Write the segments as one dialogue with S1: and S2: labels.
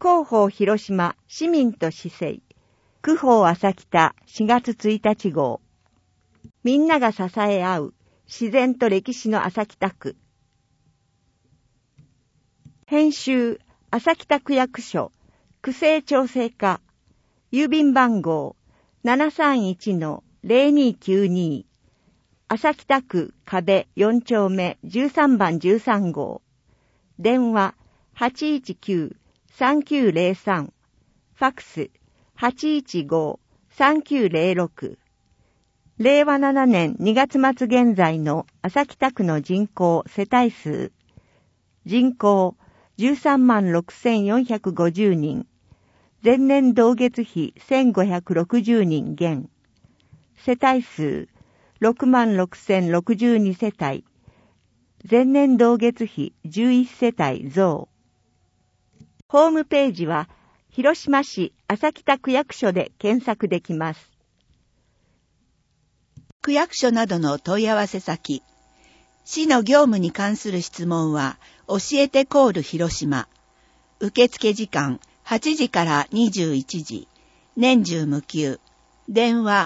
S1: 広報広島市民と市政区報朝北4月1日号。みんなが支え合う自然と歴史の朝北区。編集朝北区役所区政調整課郵便番号 731-0292 朝北区壁4丁目13番13号。電話 819-3903 ファックス 815-3906。令和7年2月末現在の朝北区の人口世帯数。人口136,450人。前年同月比1,560人減。世帯数66,062世帯。前年同月比11世帯増。ホームページは広島市朝北区役所で検索できます。
S2: 区役所などの問い合わせ先。市の業務に関する質問は、教えてコール広島。受付時間8時から21時。年中無休。電話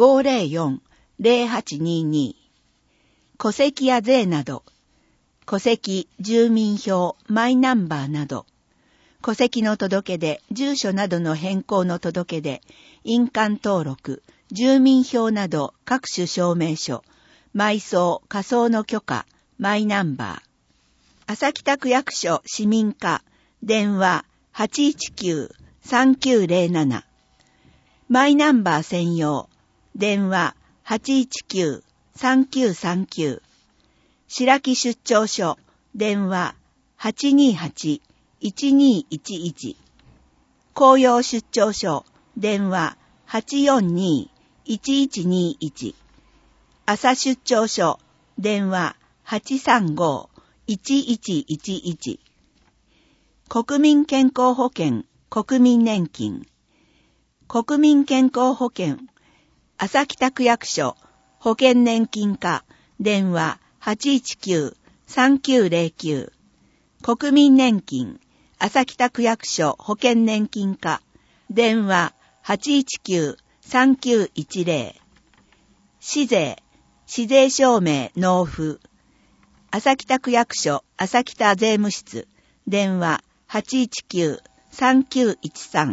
S2: 504-0822。戸籍や税など。戸籍、住民票、マイナンバーなど。戸籍の届け出、住所などの変更の届け出、印鑑登録、住民票など各種証明書、埋葬、火葬の許可、マイナンバー。朝北区役所市民課、電話 819-3907。マイナンバー専用、電話 819-3939。白木出張所、電話 828-1211。紅葉出張所、電話 842-1121。朝出張所、電話 835-1111。国民健康保険、国民年金。国民健康保険、朝北区役所、保険年金課、電話 819-3909。国民年金、朝北区役所保険年金課、電話 819-3910。市税、市税証明納付。朝北区役所朝北税務室、電話 819-3913。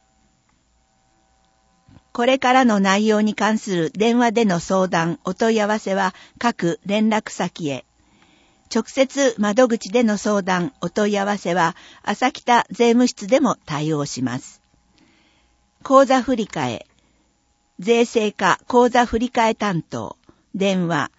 S2: これからの内容に関する電話での相談、お問い合わせは各連絡先へ。直接窓口での相談、お問い合わせは朝北税務室でも対応します。口座振替、税制課口座振替担当、電話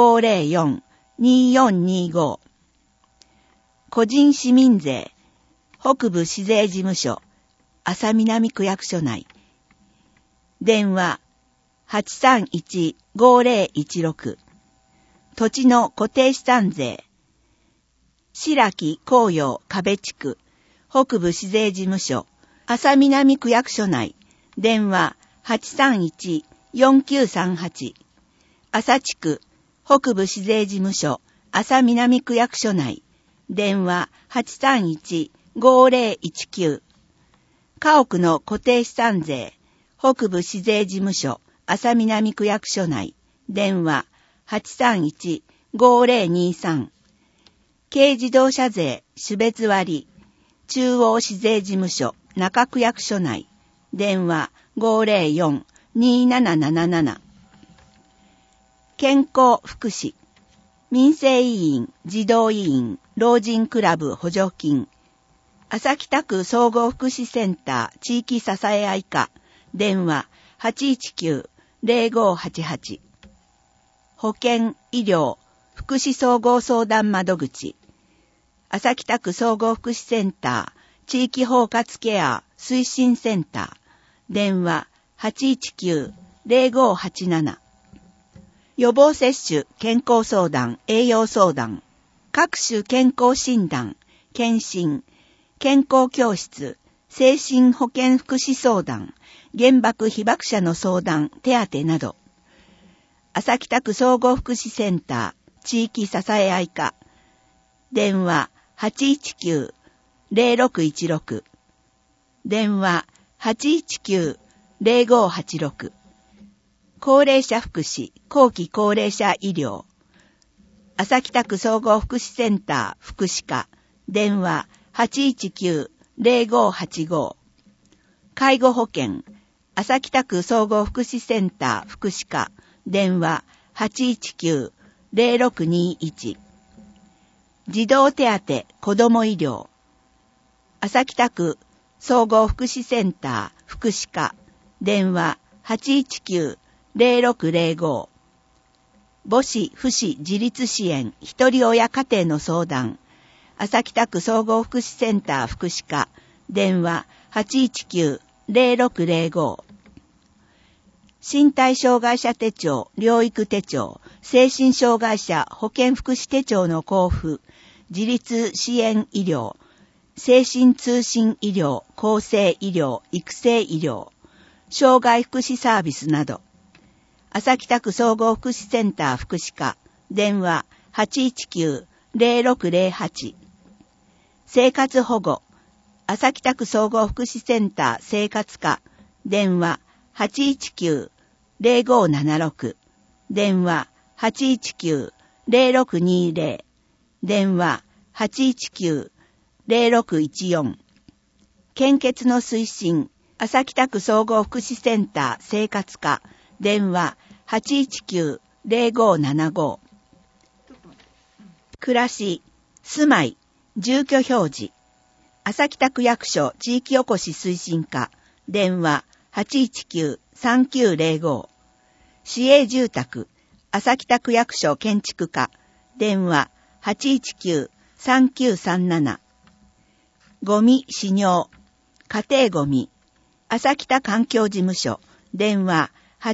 S2: 504-2425。個人市民税、北部市税事務所、朝南区役所内。電話 831-5016。土地の固定資産税。白木紅葉壁地区、北部市税事務所、朝南区役所内。電話 831-4938。朝地区、北部市税事務所、朝南区役所内。電話 831-5019。家屋の固定資産税。北部市税事務所、朝南区役所内。電話 831-5023。軽自動車税、種別割。中央市税事務所、中区役所内。電話 504-2777。健康福祉。民生委員、児童委員、老人クラブ補助金。朝北区総合福祉センター地域支え合い課。電話 819-0588。保健、医療、福祉総合相談窓口。朝北区総合福祉センター地域包括ケア推進センター。電話 819-0587。予防接種、健康相談、栄養相談。各種健康診断、検診、健康教室、精神保健福祉相談、原爆被爆者の相談、手当など。朝北区総合福祉センター、地域支え合い課。電話 819-0616。 電話 819-0586。高齢者福祉、後期高齢者医療。朝北区総合福祉センター福祉課。電話 819-0585。介護保険。朝北区総合福祉センター福祉課。電話 819-0621。児童手当子ども医療。朝北区総合福祉センター福祉課。電話 819-0605。母子父子自立支援一人親家庭の相談。朝北区総合福祉センター福祉課。電話 819-0605。身体障害者手帳、療育手帳、精神障害者保健福祉手帳の交付、自立支援医療、精神通信医療、厚生医療、育成医療、障害福祉サービスなど。朝北区総合福祉センター福祉課、電話 819-0608。生活保護、朝北区総合福祉センター生活課、電話 819-0576。電話 819-0620。電話 819-0614。献血の推進、朝北区総合福祉センター生活課、電話 819-0575。暮らし、住まい、住居表示、朝北区役所地域おこし推進課、電話 819-3905。市営住宅、朝北区役所建築課、電話 819-3937。ゴミ使用、家庭ゴミ、朝北環境事務所、電話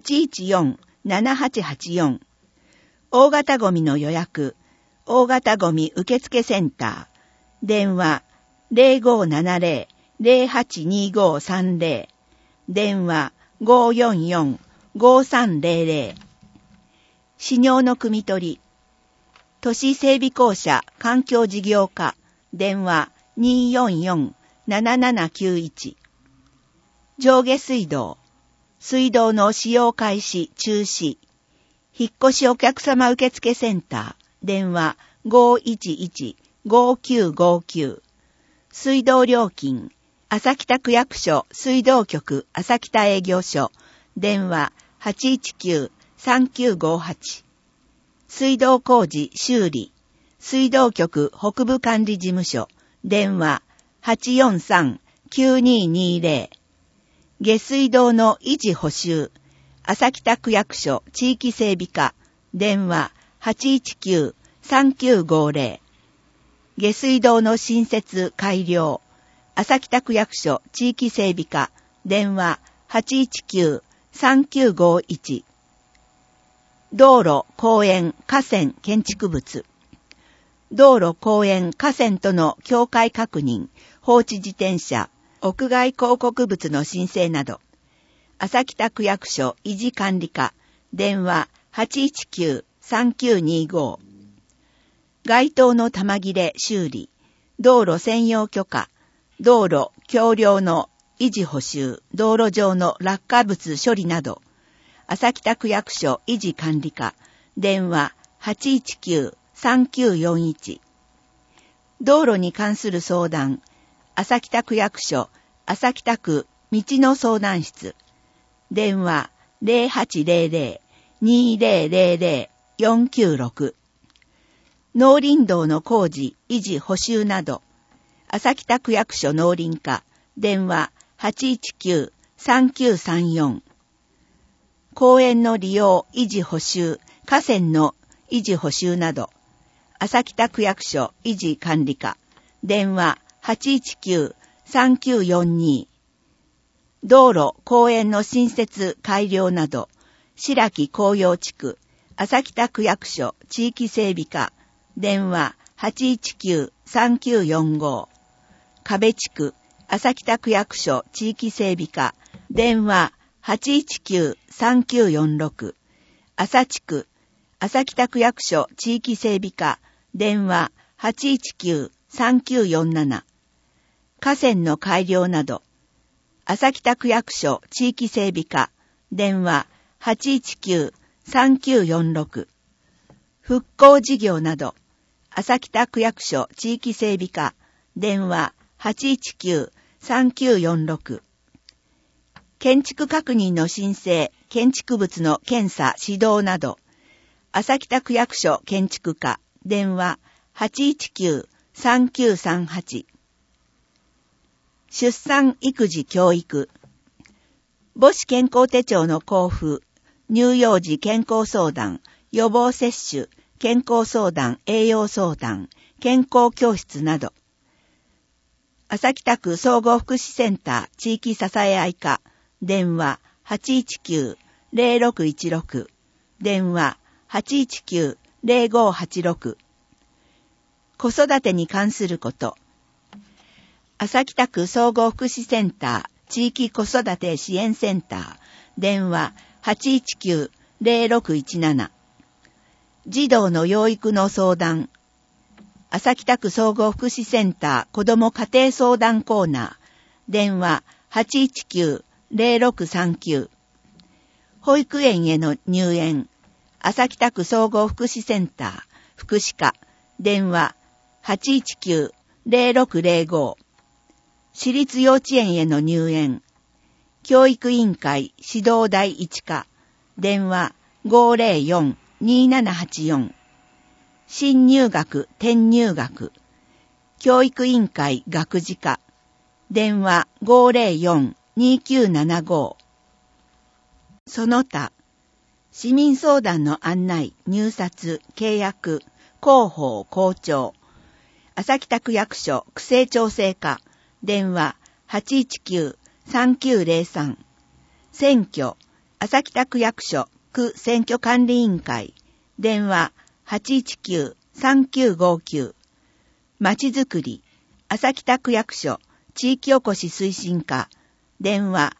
S2: 814-7884。大型ゴミの予約、大型ゴミ受付センター、電話 0570-082530。電話 544-5300。使用の汲み取り、都市整備公社環境事業課、電話 244-7791。上下水道、水道の使用開始中止。引っ越しお客様受付センター、電話 511-5959。水道料金、朝北区役所水道局朝北営業所、電話 819-3958。水道工事修理、水道局北部管理事務所、電話 843-9220。下水道の維持補修、朝北区役所地域整備課、電話 819-3950。下水道の新設改良、朝北区役所地域整備課、電話 819-3951。道路、公園、河川、建築物。道路、公園、河川との境界確認、放置自転車、屋外広告物の申請など。朝北区役所維持管理課、電話 819-3925。街灯の玉切れ修理、道路専用許可、道路橋梁の維持補修、道路上の落下物処理など。朝北区役所維持管理課、電話 819-3941。道路に関する相談、朝北区役所朝北区道の相談室、電話 0800-2000-496。農林道の工事、維持、補修など。朝北区役所農林課、電話 819-3934。公園の利用、維持、補修、河川の維持、補修など。朝北区役所維持管理課、電話 819-3942。道路、公園の新設、改良など。白木紅葉地区、朝北区役所地域整備課、電話 819-3945。壁地区、朝北区役所地域整備課、電話 819-3946。朝地区、朝北区役所地域整備課、電話 819-3947。河川の改良など。 朝北区役所地域整備課、電話 819-3946。復興事業など、朝北区役所地域整備課、電話 819-3946。建築確認の申請、建築物の検査、指導など、朝北区役所建築課、電話 819-3938。出産育児教育、母子健康手帳の交付、乳幼児健康相談、予防接種、健康相談、栄養相談、健康教室など、朝北区総合福祉センター地域支え合い課、電話 819-0616、電話 819-0586。子育てに関すること、朝北区総合福祉センター地域子育て支援センター、電話 819-0617。児童の養育の相談、朝北区総合福祉センター子ども家庭相談コーナー、電話 819-0639。保育園への入園、朝北区総合福祉センター福祉課、電話 819-0605。私立幼稚園への入園、教育委員会指導第一課、電話 504-2784。新入学転入学、教育委員会学時課、電話 504-2975。その他、市民相談の案内、入札、契約、広報、校長、朝北区役所区政調整課、電話 819-3903。選挙、朝北区役所区選挙管理委員会、電話 819-3959。まちづくり、朝北区役所地域おこし推進課、電話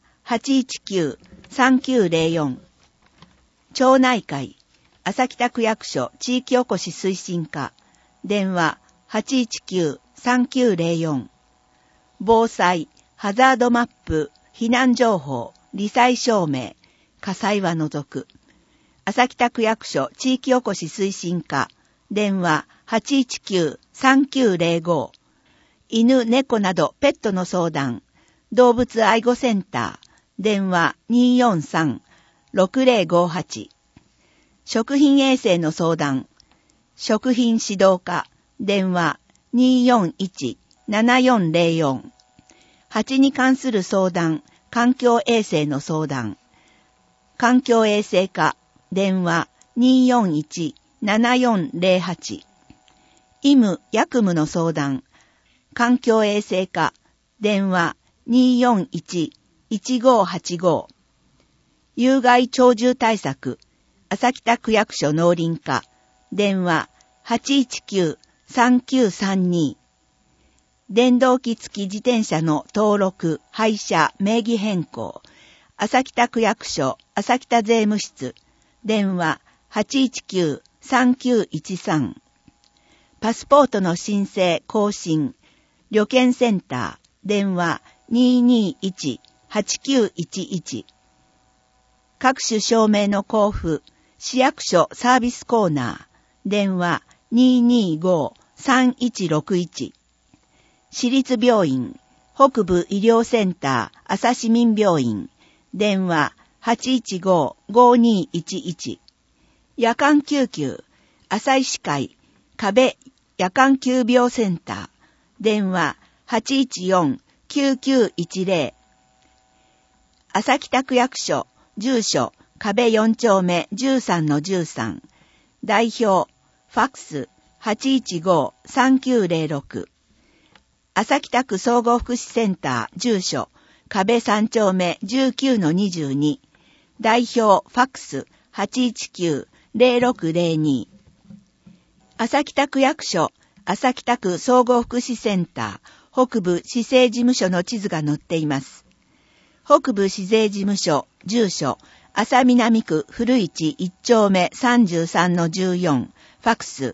S2: 819-3904。町内会、朝北区役所地域おこし推進課、電話 819-3904。防災、ハザードマップ、避難情報、罹災証明、火災は除く。朝北区役所地域おこし推進課、電話 819-3905。犬、猫などペットの相談、動物愛護センター、電話 243-6058。食品衛生の相談、食品指導課、電話 241-7404。蜂に関する相談、環境衛生の相談、環境衛生課、電話 241-7408。医務・薬務の相談、環境衛生課、電話 241-1585。有害鳥獣対策、朝北区役所農林課、電話 819-3932。電動機付き自転車の登録、廃車、名義変更、朝北区役所、朝北税務室、電話 819-3913。パスポートの申請、更新、旅券センター、電話 221-8911。各種証明の交付、市役所サービスコーナー、電話 225-3161。市立病院、北部医療センター、朝市民病院、電話 815-5211。夜間救急、朝医師会、壁夜間急病センター、電話 814-9910。朝北区役所、住所、壁4丁目 13-13。代表、ファックス 815-3906。朝北区総合福祉センター、住所、壁3丁目 19-22。代表、ファックス 819-0602。朝北区役所、朝北区総合福祉センター、北部市政事務所の地図が載っています。北部市政事務所、住所、朝南区古市1丁目 33-14。ファックス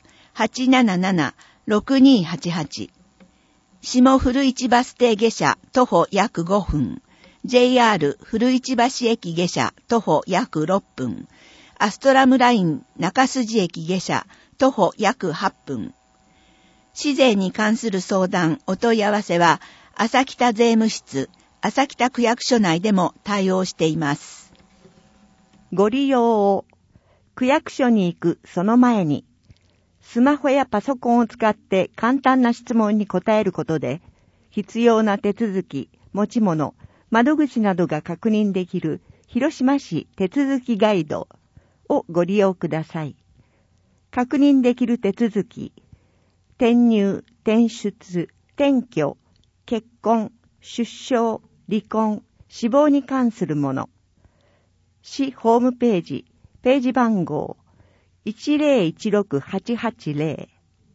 S2: 877-6288。下古市バス停下車徒歩約5分。 JR 古市橋駅下車徒歩約6分、アストラムライン中筋駅下車徒歩約8分。市税に関する相談、お問い合わせは、朝北税務室、朝北区役所内でも対応しています。
S1: ご利用を、区役所に行くその前に、スマホやパソコンを使って簡単な質問に答えることで、必要な手続き、持ち物、窓口などが確認できる広島市手続きガイドをご利用ください。確認できる手続き、転入、転出、転居、結婚、出生、離婚、死亡に関するもの。市ホームページ、ページ番号 1016880。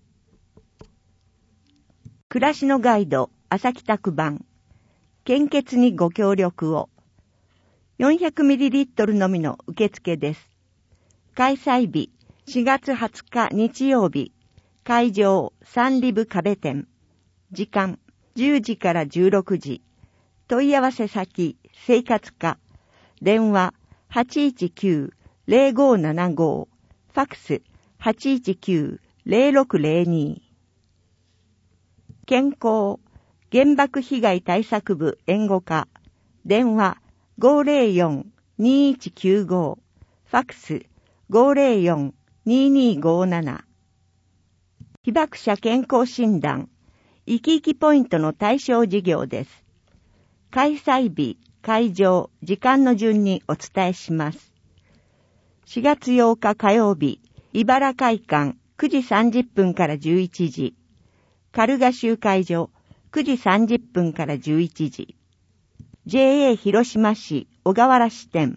S1: 暮らしのガイド、朝北区版。献血にご協力を。400ml のみの受付です。開催日、4月20日日曜日。会場、サンリブ壁店。時間、10時から16時。問い合わせ先、生活課。電話、819-0575。ファクス、819-0602。健康、原爆被害対策部援護課。電話、504-2195。ファクス、504-2257。被爆者健康診断、生き生きポイントの対象事業です。開催日、会場、時間の順にお伝えします。4月8日火曜日、茨会館9時30分から11時。カルガ集会所9時30分から11時。JA 広島市小河原支店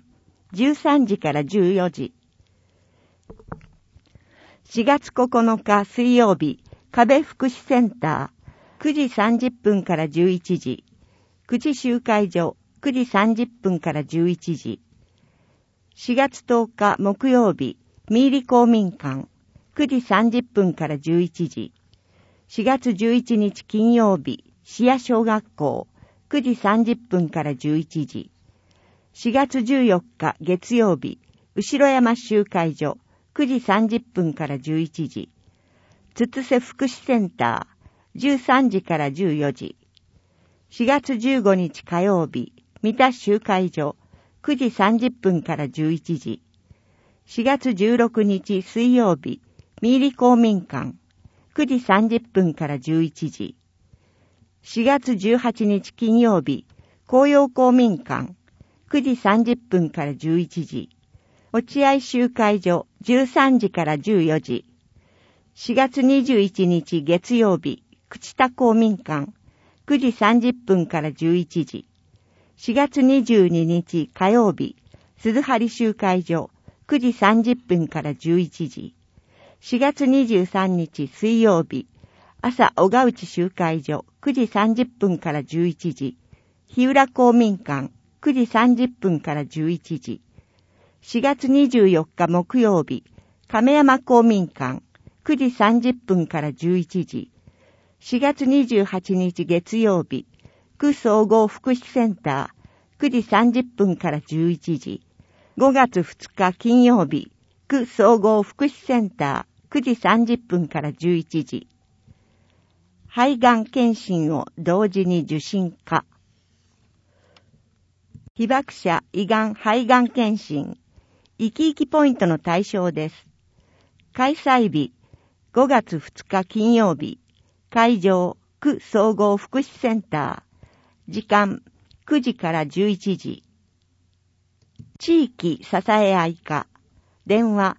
S1: 13時から14時。4月9日水曜日、壁福祉センター9時30分から11時。久慈集会所9時30分から11時。4月10日木曜日、三入公民館9時30分から11時。4月11日金曜日、市谷小学校9時30分から11時。4月14日月曜日、後山集会所9時30分から11時。つつせ福祉センター13時から14時。4月15日火曜日、三田集会所9時30分から11時。4月16日水曜日、三入公民館9時30分から11時。4月18日金曜日、紅葉公民館9時30分から11時。落合集会所13時から14時。4月21日月曜日、朽田公民館9時30分から11時。4月22日火曜日、鈴張集会所9時30分から11時。4月23日水曜日、朝小川内集会所9時30分から11時。日浦公民館9時30分から11時。4月24日木曜日、亀山公民館9時30分から11時。4月28日月曜日、区総合福祉センター9時30分から11時。5月2日金曜日、区総合福祉センター9時30分から11時。肺がん検診を同時に受診か。被爆者胃がん肺がん検診、生き生きポイントの対象です。開催日、5月2日金曜日、会場、区総合福祉センター、時間、9時から11時。地域支え合い課、電話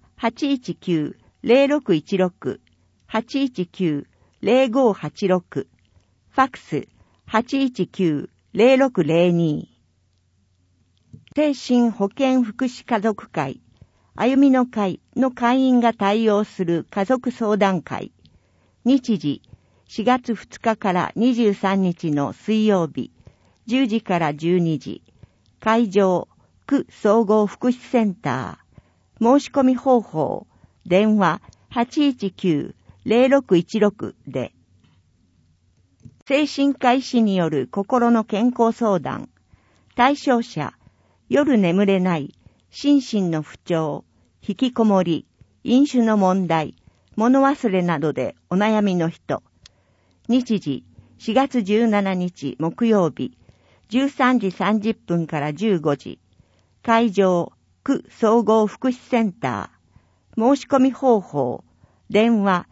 S1: 819-0616、819-0586、ファクス 819-0602。精神保健福祉家族会、歩みの会の会員が対応する家族相談会。日時、4月2日から23日の水曜日、10時から12時。会場、区総合福祉センター。申し込み方法、電話 819-0616 で。精神科医師による心の健康相談。 対象者、夜眠れない、心身の不調、引きこもり、飲酒の問題、物忘れなどでお悩みの人。日時、4月17日木曜日、13時30分から15時。会場、区総合福祉センター。申し込み方法、電話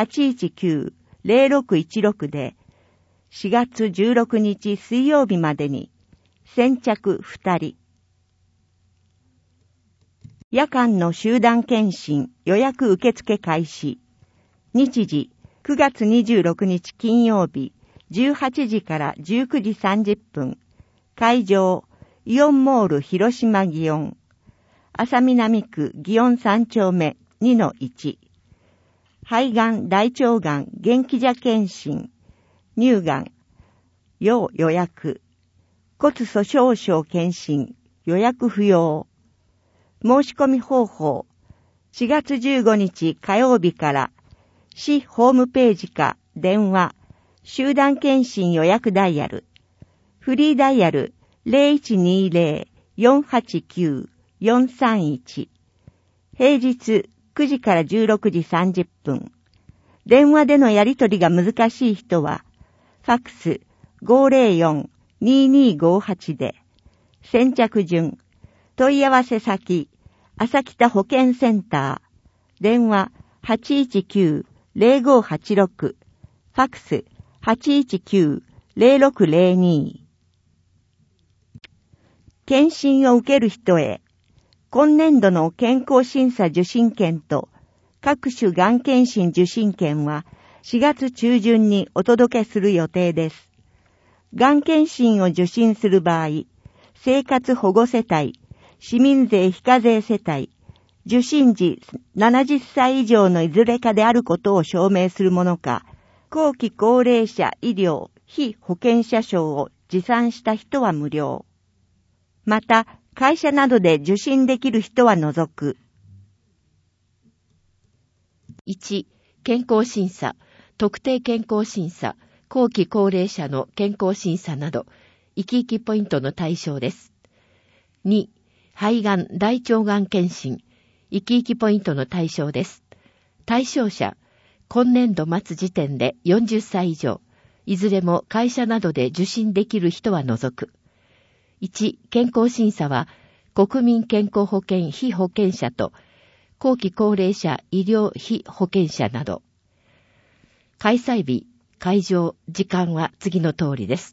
S1: 819-0616 で、4月16日水曜日までに、先着2人。夜間の集団検診予約受付開始。日時、9月26日金曜日、18時から19時30分。会場、イオンモール広島祇園。浅南区祇園3丁目 2-1。肺がん、大腸がん、元気者検診。乳がん、要予約。骨粗鬆症検診、予約不要。申し込み方法、4月15日火曜日から、市ホームページか電話、集団検診予約ダイヤル、フリーダイヤル 0120-489-431、平日9時から16時30分。電話でのやり取りが難しい人は、ファックス 504-2258 で、先着順、問い合わせ先、朝北保健センター、電話 819-0586、ファックス 819-0602。検診を受ける人へ、今年度の健康審査受診券と各種がん検診受診券は4月中旬にお届けする予定です。がん検診を受診する場合、生活保護世帯、市民税非課税世帯、受診時70歳以上のいずれかであることを証明するものか、後期高齢者医療非保険者証を持参した人は無料。また、会社などで受診できる人は除く。
S3: 1、健康審査、特定健康審査、後期高齢者の健康審査など、生き生きポイントの対象です。2、肺がん、大腸がん検診、生き生きポイントの対象です。対象者、今年度末時点で40歳以上、いずれも会社などで受診できる人は除く。1、健康審査は、国民健康保険非保険者と、後期高齢者医療非保険者など。開催日、会場、時間は次の通りです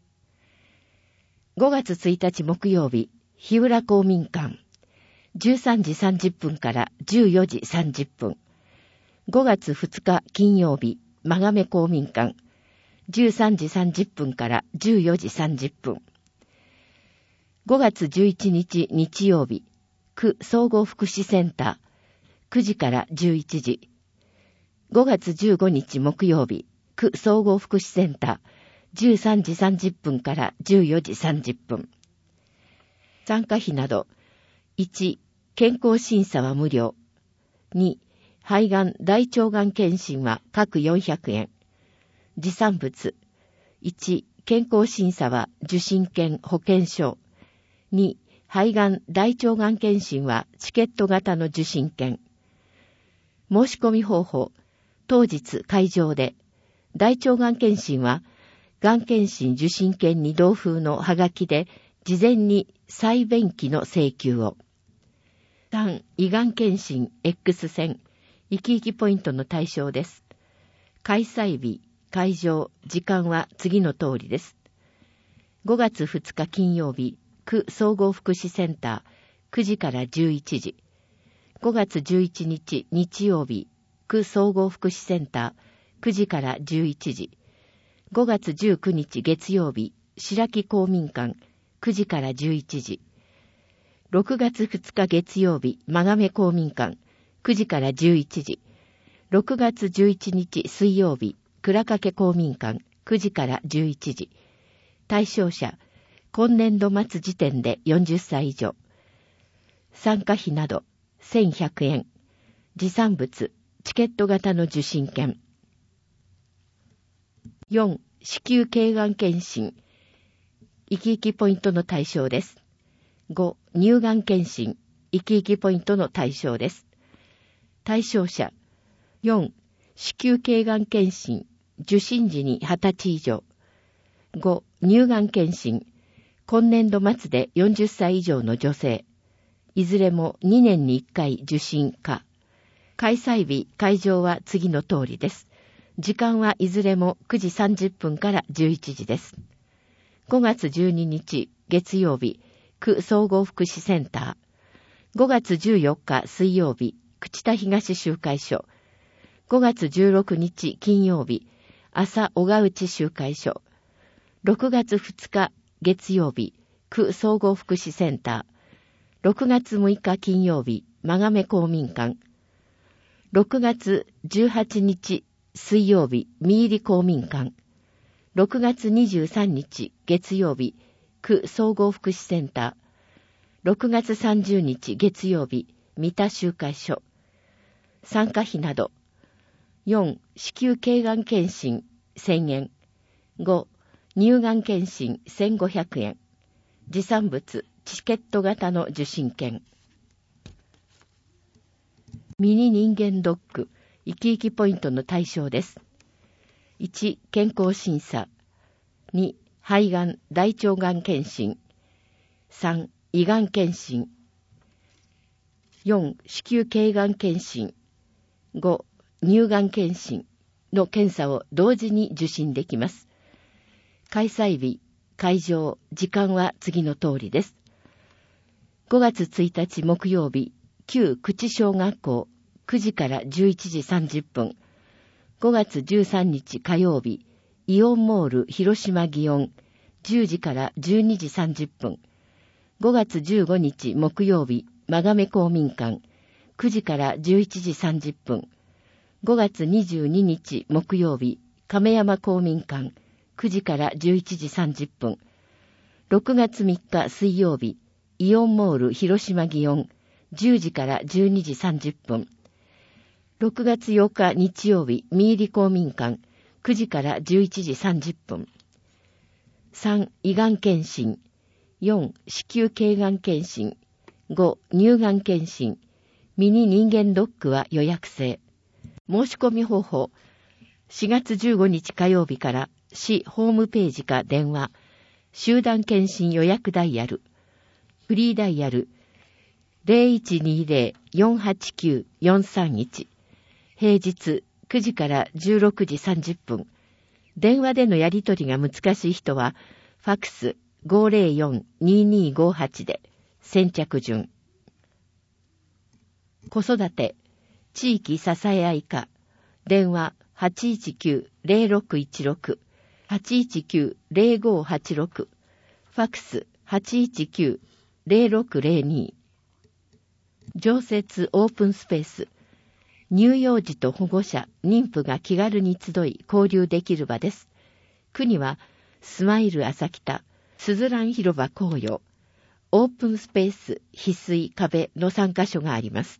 S3: 。5月1日木曜日、日浦公民館、13時30分から14時30分。5月2日金曜日、真亀公民館、13時30分から14時30分。5月11日日曜日、区総合福祉センター、9時から11時。5月15日木曜日、区総合福祉センター、13時30分から14時30分。参加費など、1、健康審査は無料。2、肺がん、大腸がん検診は各400円。持参物。1、健康審査は受診券、保険証。2、肺がん、大腸がん検診はチケット型の受診券。申し込み方法。当日会場で、大腸がん検診は、がん検診受診券に同封のハガキで、事前に再便記の請求を。3、胃がん検診 X 線、生き生きポイントの対象です。開催日、会場、時間は次の通りです。5月2日金曜日、区総合福祉センター、9時から11時。5月11日日曜日、区総合福祉センター、9時から11時。5月19日月曜日、白木公民館、9時から11時。6月2日月曜日、真亀公民館、9時から11時。6月11日水曜日、倉掛公民館、9時から11時。対象者、今年度末時点で40歳以上。参加費など、1100円。持参物、チケット型の受診券。4、子宮頸がん検診。 生き生きポイントの対象です。5、乳がん検診、生き生きポイントの対象です。対象者、4、子宮頸がん検診、受診時に20歳以上。5、乳がん検診、今年度末で40歳以上の女性。いずれも2年に1回受診か。開催日、会場は次の通りです。時間はいずれも9時30分から11時です。5月12日月曜日、区総合福祉センター。5月14日水曜日、朽田東集会所。5月16日金曜日、朝小川内集会所。6月2日月曜日、区総合福祉センター。6月6日金曜日、真亀公民館。6月18日水曜日、三入公民館。6月23日月曜日、区総合福祉センター。6月30日月曜日、三田集会所。参加費など。4、子宮頸がん検診1000円。5、乳がん検診1500円。持参物、チケット型の受診券。ミニ人間ドック、生き生きポイントの対象です。1、健康審査。2、肺がん、大腸がん検診。3、胃がん検診。4、子宮頸がん検診。5、乳がん検診の検査を同時に受診できます。開催日、会場、時間は次の通りです。5月1日木曜日、旧朽地小学校、9時から11時30分。5月13日火曜日、イオンモール広島祇園、10時から12時30分。5月15日木曜日、真亀公民館、9時から11時30分。5月22日木曜日、亀山公民館、9時から11時30分。6月3日水曜日、イオンモール広島祇園、10時から12時30分。6月8日日曜日、三入公民館、9時から11時30分。3、胃がん検診。4、子宮頸がん検診。5、乳がん検診。ミニ人間ドックは予約制。申し込み方法。4月15日火曜日から市ホームページか電話、集団検診予約ダイヤル、フリーダイヤル 0120-489-431、平日9時から16時30分。電話でのやり取りが難しい人は、ファクス 504-2258 で先着順。子育て、地域支え合い課、電話 819-0616、819-0586、ファクス 819-0602。常設オープンスペース、乳幼児と保護者、妊婦が気軽に集い交流できる場です。区には、スマイル朝北、すずらん広場紅葉、オープンスペース、翡翠壁の3カ所があります。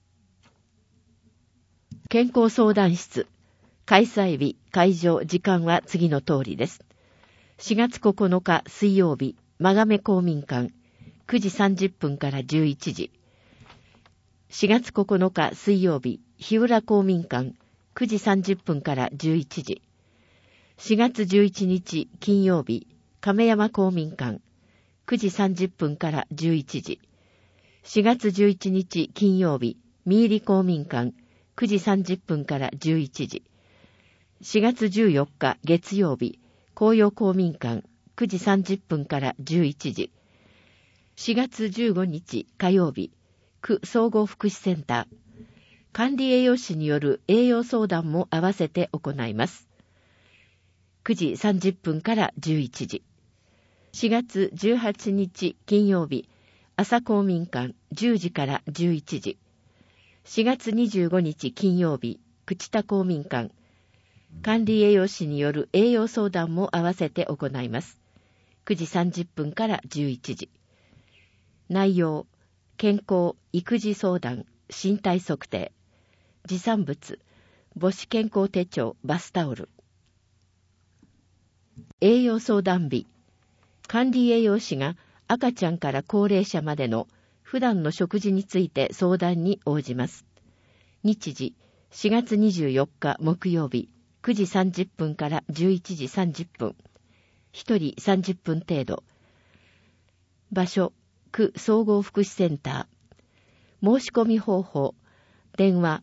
S3: 健康相談室、開催日、会場、時間は次の通りです。4月9日水曜日、真亀公民館、9時30分から11時。4月9日水曜日、日浦公民館、9時30分から11時。4月11日金曜日、亀山公民館、9時30分から11時。4月11日金曜日、三入公民館、9時30分から11時。4月14日月曜日、紅葉公民館、9時30分から11時。4月15日火曜日、区総合福祉センター、管理栄養士による栄養相談も合わせて行います。9時30分から11時。4月18日金曜日、朝公民館、10時から11時。4月25日金曜日、朽田公民館、管理栄養士による栄養相談も合わせて行います。9時30分から11時。内容、健康、育児相談、身体測定。持参物、母子健康手帳、バスタオル。栄養相談日、 管理栄養士が赤ちゃんから高齢者までの普段の食事について相談に応じます。日時、4月24日木曜日、9時30分から11時30分。1人30分程度。場所、区総合福祉センター。申し込み方法、電話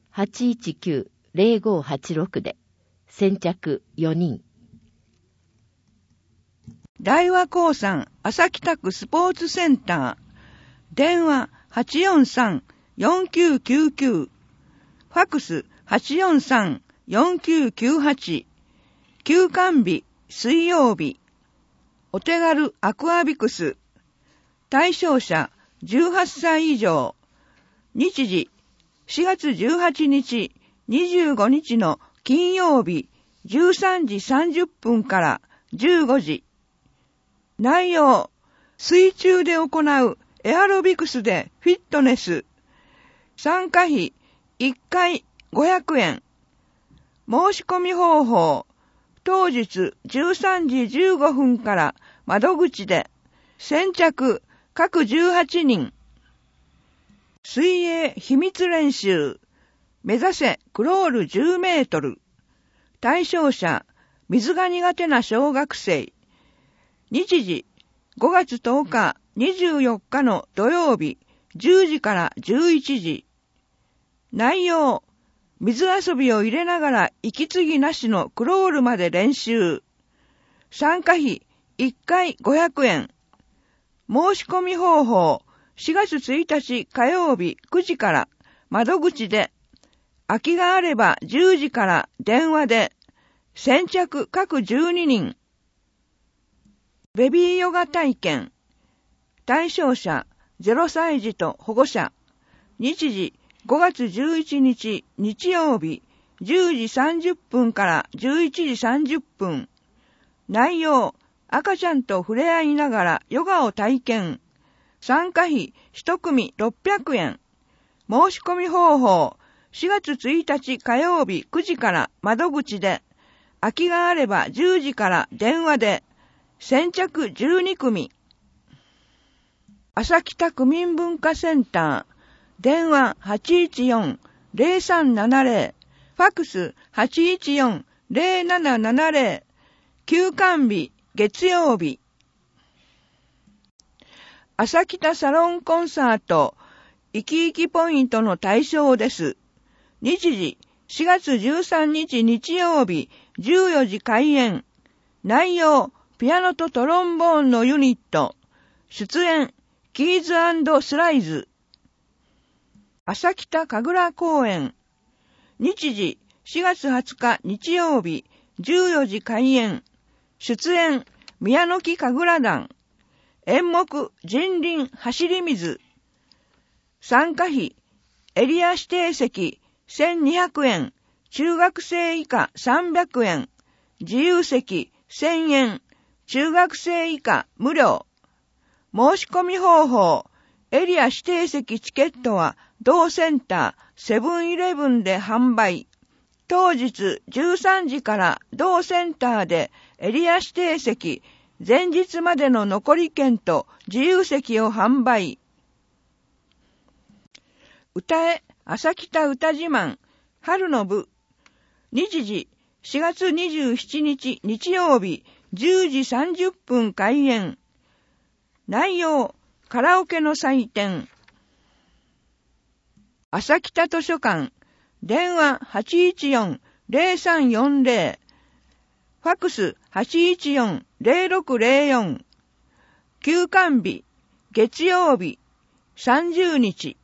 S3: 819-0586 で、先着4人。
S4: 大和興産朝北区スポーツセンター。電話 843-4999。ファクス 843-4998。休館日水曜日。お手軽アクアビクス。対象者18歳以上。日時4月18日、25日の金曜日13時30分から15時。内容、水中で行うエアロビクスでフィットネス。参加費1回500円。申し込み方法、当日13時15分から窓口で、先着各18人。水泳秘密練習。目指せクロール10メートル。対象者、水が苦手な小学生。日時、5月10日、24日の土曜日、10時から11時。内容、水遊びを入れながら息継ぎなしのクロールまで練習。参加費1回500円。申し込み方法、4月1日火曜日9時から窓口で、空きがあれば10時から電話で、先着各12人。ベビーヨガ体験。対象者0歳児と保護者。日時5月11日日曜日10時30分から11時30分。内容、赤ちゃんと触れ合いながらヨガを体験。参加費1組600円。申し込み方法、4月1日火曜日9時から窓口で、空きがあれば10時から電話で、先着12組。朝北区民文化センター。電話 814-0370。ファクス 814-0770。休館日月曜日。朝北サロンコンサート。生き生きポイントの対象です。日時4月13日日曜日14時開演。内容、ピアノとトロンボーンのユニット。出演、キーズ&スライズ。朝北神楽公演。日時4月20日日曜日14時開演。出演、宮の木神楽団。演目、人林走り水。参加費、エリア指定席1200円。中学生以下300円。自由席1000円。中学生以下無料。申し込み方法、エリア指定席チケットは同センターセブンイレブンで販売。当日13時から同センターでエリア指定席、前日までの残り券と自由席を販売。歌え朝北歌自慢春の部。日時4月27日日曜日10時30分開演。内容、カラオケの祭典。朝北図書館。電話 814-0340。ファクス 814-0604。休館日、月曜日、30日。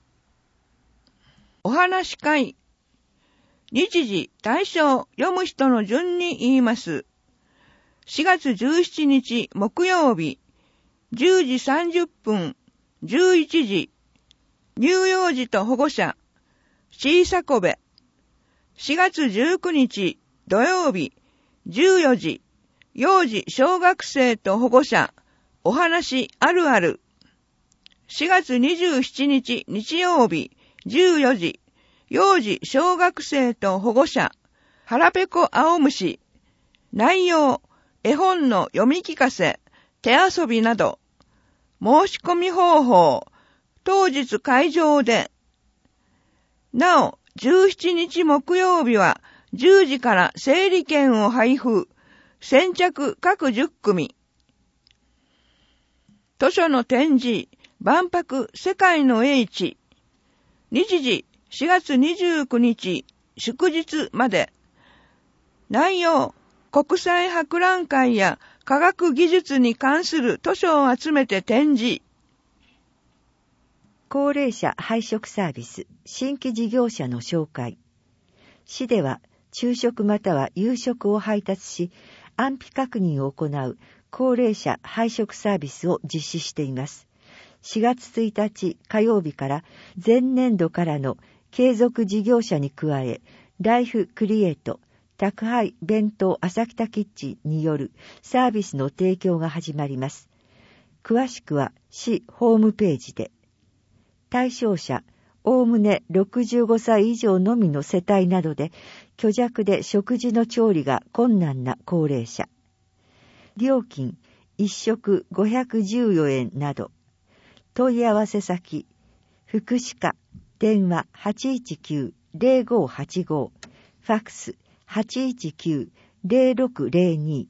S4: お話し会。日時、対象、読む人の順に言います。4月17日木曜日、10時30分、11時。乳幼児と保護者、小さこべ。4月19日土曜日、14時。幼児小学生と保護者、お話あるある。4月27日日曜日、14時。幼児小学生と保護者、腹ペコ青虫。内容、絵本の読み聞かせ、 手遊びなど、申し込み方法、当日会場で。なお、17日木曜日は10時から整理券を配布、先着各10組。図書の展示、万博世界の英知。日時4月29日、祝日まで。内容、国際博覧会や科学技術に関する図書を集めて展示。
S1: 高齢者配食サービス、新規事業者の紹介。市では、昼食または夕食を配達し、安否確認を行う高齢者配食サービスを実施しています。4月1日火曜日から前年度からの継続事業者に加え、ライフクリエイト、宅配弁当朝北キッチンによるサービスの提供が始まります。詳しくは市ホームページで。対象者、おおむね65歳以上のみの世帯などで、虚弱で食事の調理が困難な高齢者。料金、1食514円など。問い合わせ先、福祉課、電話 819-0585、ファックス 819-0602。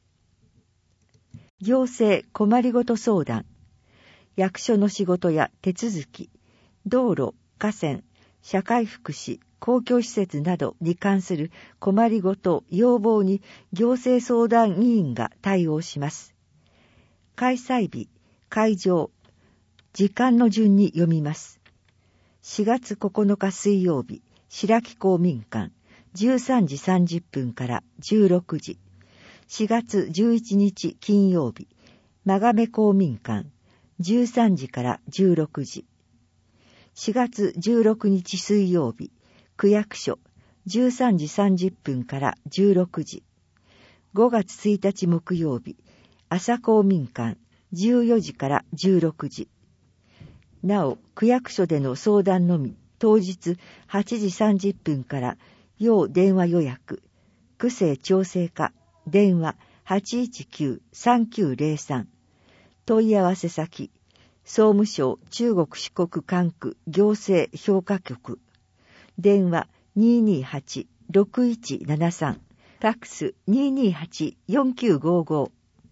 S1: 行政困りごと相談。役所の仕事や手続き、道路、河川、社会福祉、公共施設などに関する困りごと、要望に行政相談委員が対応します。開催日、会場、時間の順に読みます。4月9日水曜日、白木公民館、13時30分から16時。4月11日金曜日、真亀公民館、13時から16時。4月16日水曜日、区役所、13時30分から16時。5月1日木曜日、朝公民館、14時から16時。なお、区役所での相談のみ、当日8時30分から要電話予約、区政調整課、電話 819-3903。問い合わせ先、総務省中国四国管区行政評価局、電話 228-6173、ファックス 228-4955。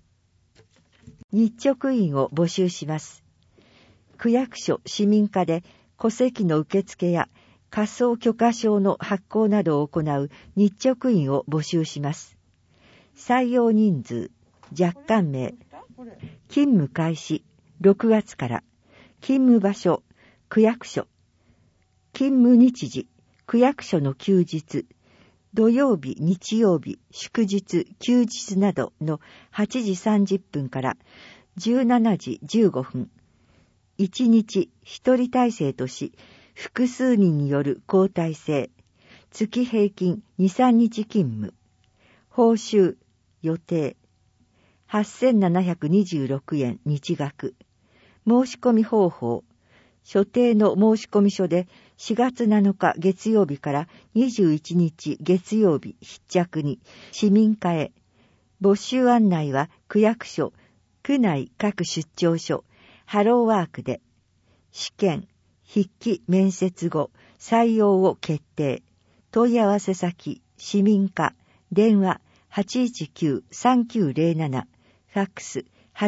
S1: 日直員を募集します。区役所市民課で戸籍の受付や仮想許可証の発行などを行う日直員を募集します。採用人数、若干名、勤務開始、6月から、勤務場所、区役所、勤務日時、区役所の休日、土曜日、日曜日、祝日、休日などの8時30分から17時15分。1日1人体制とし、複数人による交代制、月平均2、3日勤務、報酬、予定、8726円日額。申し込み方法、所定の申し込み書で4月7日月曜日から21日月曜日必着に市民課へ。募集案内は区役所、区内各出張所、ハローワークで。試験、筆記面接後、採用を決定。問い合わせ先、市民課、電話 819-3907、ファックス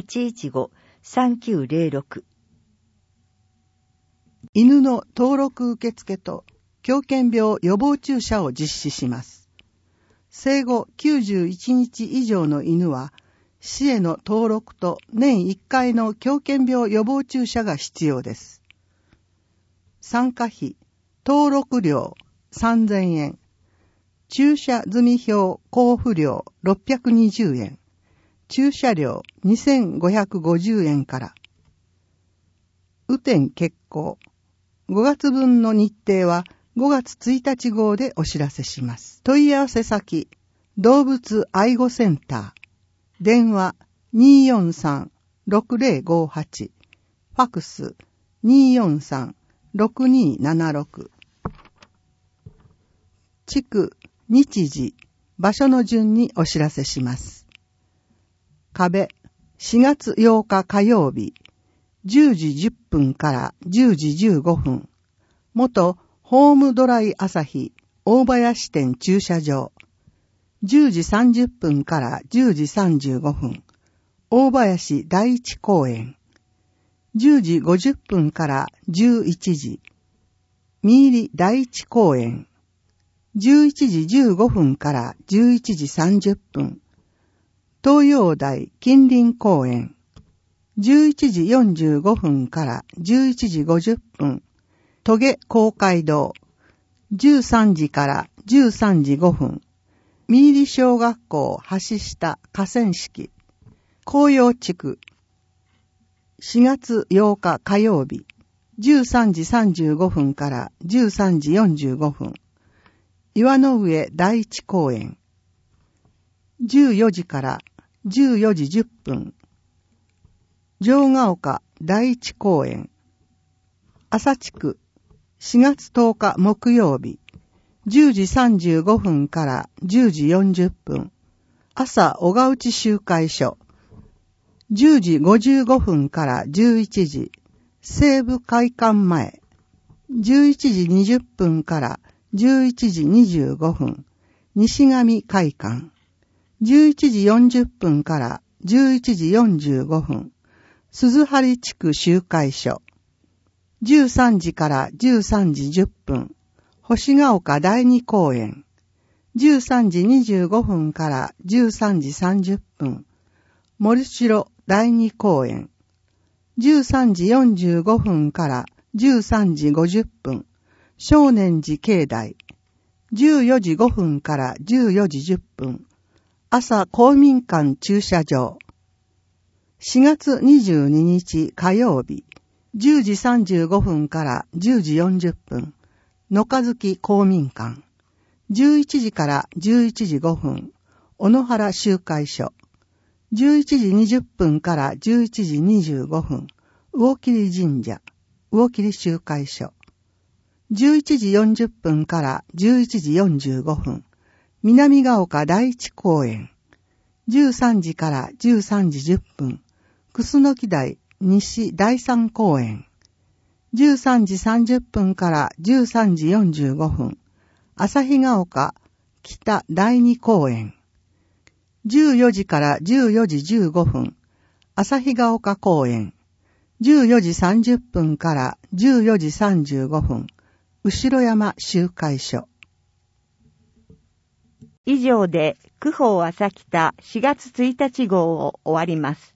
S1: 815-3906。
S5: 犬の登録受付と狂犬病予防注射を実施します。生後91日以上の犬は、市への登録と年1回の狂犬病予防注射が必要です。参加費、登録料3000円、注射済表交付料620円、注射料2550円から。雨天決行。5月分の日程は5月1日号でお知らせします。問い合わせ先、動物愛護センター。電話 243-6058。ファックス 243-6276。地区、日時、場所の順にお知らせします。壁、 4月8日火曜日、10時10分から10時15分、元ホームドライ朝日大林店駐車場、10時30分から10時35分、大林第一公園、10時50分から11時、三入第一公園、11時15分から11時30分、東洋大近隣公園、11時45分から11時50分、トゲ公会堂、13時から13時5分、三入小学校橋下河川敷、紅葉地区、4月8日火曜日、13時35分から13時45分、岩の上第一公園、14時から14時10分、城ヶ丘第一公園、朝地区、4月10日木曜日、10時35分から10時40分、朝小川内集会所、10時55分から11時、西部会館前、11時20分から11時25分、西上会館、11時40分から11時45分、鈴張地区集会所、13時から13時10分、星ヶ丘第二公園、13時25分から13時30分、森城第二公園、13時45分から13時50分、少年寺境内、14時5分から14時10分、朝公民館駐車場、4月22日火曜日、10時35分から10時40分、野和月公民館、11時から11時5分、小野原集会所、11時20分から11時25分、魚切神社、魚切集会所、11時40分から11時45分、南ヶ丘第一公園、13時から13時10分、楠木台西第三公園、13時30分から13時45分、旭ヶ丘北第二公園、14時から14時15分、旭ヶ丘公園、14時30分から14時35分、後山集会所。
S1: 以上で、九宝朝北4月1日号を終わります。